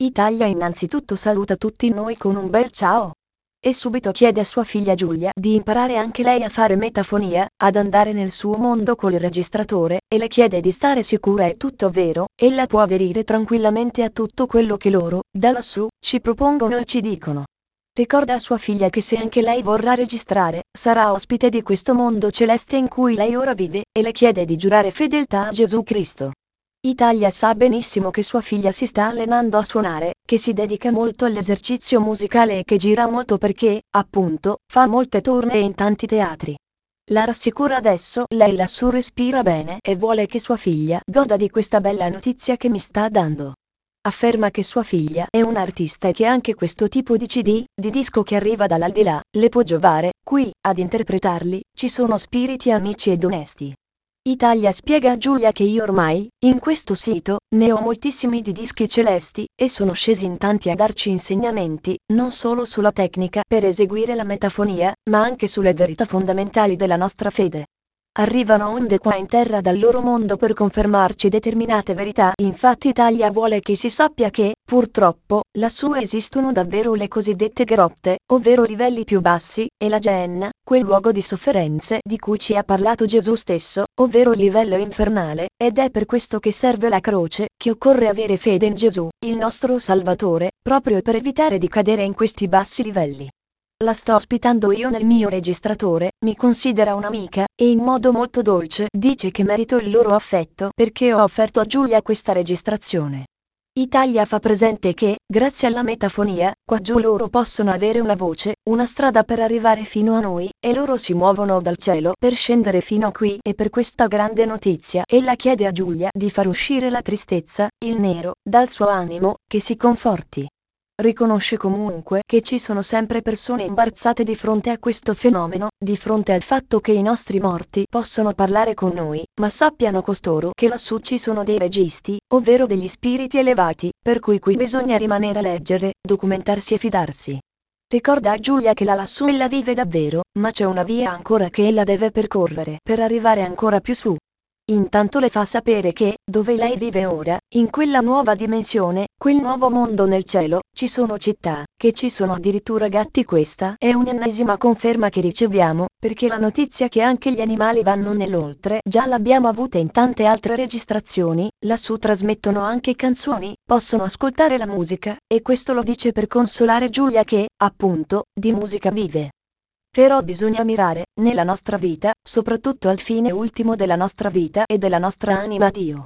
Italia innanzitutto saluta tutti noi con un bel ciao. E subito chiede a sua figlia Giulia di imparare anche lei a fare metafonia, ad andare nel suo mondo col registratore, e le chiede di stare sicura è tutto vero, ella può aderire tranquillamente a tutto quello che loro, da lassù, ci propongono e ci dicono. Ricorda a sua figlia che se anche lei vorrà registrare, sarà ospite di questo mondo celeste in cui lei ora vive, e le chiede di giurare fedeltà a Gesù Cristo. Italia sa benissimo che sua figlia si sta allenando a suonare, che si dedica molto all'esercizio musicale e che gira molto perché, appunto, fa molte tournée in tanti teatri. La rassicura adesso, lei lassù respira bene e vuole che sua figlia goda di questa bella notizia che mi sta dando. Afferma che sua figlia è un'artista e che anche questo tipo di CD, di disco che arriva dall'aldilà, le può giovare, qui, ad interpretarli, ci sono spiriti amici ed onesti. Italia spiega a Giulia che io ormai, in questo sito, ne ho moltissimi di dischi celesti, e sono scesi in tanti a darci insegnamenti, non solo sulla tecnica per eseguire la metafonia, ma anche sulle verità fondamentali della nostra fede. Arrivano onde qua in terra dal loro mondo per confermarci determinate verità. Infatti Italia vuole che si sappia che, purtroppo, lassù esistono davvero le cosiddette grotte, ovvero livelli più bassi, e la Gehenna, quel luogo di sofferenze di cui ci ha parlato Gesù stesso, ovvero il livello infernale, ed è per questo che serve la croce, che occorre avere fede in Gesù, il nostro Salvatore, proprio per evitare di cadere in questi bassi livelli. La sto ospitando io nel mio registratore, mi considera un'amica, e in modo molto dolce dice che merito il loro affetto perché ho offerto a Giulia questa registrazione. Italia fa presente che, grazie alla metafonia, qua giù loro possono avere una voce, una strada per arrivare fino a noi, e loro si muovono dal cielo per scendere fino a qui e per questa grande notizia ella chiede a Giulia di far uscire la tristezza, il nero, dal suo animo, che si conforti. Riconosce comunque che ci sono sempre persone imbarazzate di fronte a questo fenomeno, di fronte al fatto che i nostri morti possono parlare con noi, ma sappiano costoro che lassù ci sono dei registi, ovvero degli spiriti elevati, per cui qui bisogna rimanere a leggere, documentarsi e fidarsi. Ricorda a Giulia che là lassù ella vive davvero, ma c'è una via ancora che ella deve percorrere per arrivare ancora più su. Intanto le fa sapere che, dove lei vive ora, in quella nuova dimensione, quel nuovo mondo nel cielo, ci sono città, che ci sono addirittura gatti. Questa è un'ennesima conferma che riceviamo, perché la notizia che anche gli animali vanno nell'oltre già l'abbiamo avuta in tante altre registrazioni, lassù trasmettono anche canzoni, possono ascoltare la musica, e questo lo dice per consolare Giulia che, appunto, di musica vive. Però bisogna mirare, nella nostra vita, soprattutto al fine ultimo della nostra vita e della nostra anima a Dio.